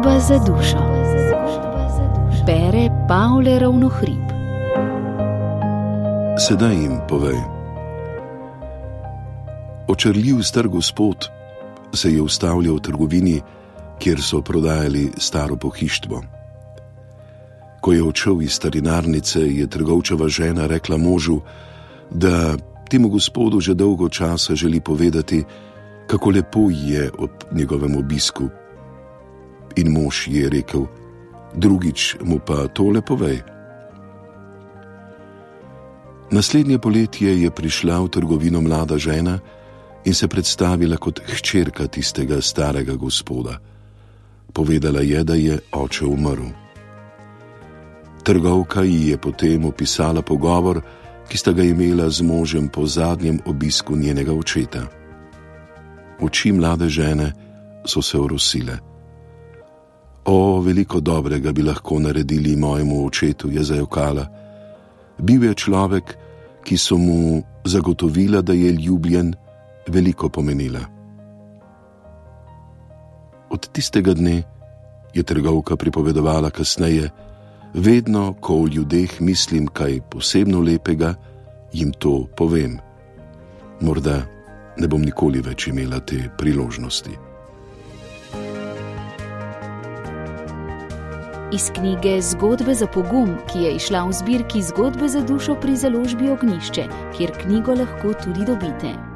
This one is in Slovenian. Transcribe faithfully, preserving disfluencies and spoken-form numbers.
Zgodba za dušo. Bere Pavle Ravnohrib. Sedaj jim povej. Očarljiv star gospod se je ustavljal v trgovini, kjer so prodajali staro pohištvo. Ko je odšel iz starinarnice, je trgovčeva žena rekla možu, da temu gospodu že dolgo časa želi povedati, kako lepo je ob njegovem obisku. In mož je rekel, drugič mu pa tole povej. Naslednje poletje je prišla v trgovino mlada žena in se predstavila kot hčerka tistega starega gospoda. Povedala je, da je oče umrl. Trgovka ji je potem opisala pogovor, ki sta ga imela z možem po zadnjem obisku njenega očeta. Oči mlade žene so se orosile. O, veliko dobrega bi lahko naredili mojemu očetu, je zajokala. Bil je človek, ki so mu zagotovila, da je ljubljen, veliko pomenila. Od tistega dne, je trgovka pripovedovala kasneje, vedno, ko v ljudeh mislim kaj posebno lepega, jim to povem. Morda ne bom nikoli več imela te priložnosti. Iz knjige Zgodbe za pogum, ki je izšla v zbirki Zgodbe za dušo pri založbi Ognjišče, kjer knjigo lahko tudi dobite.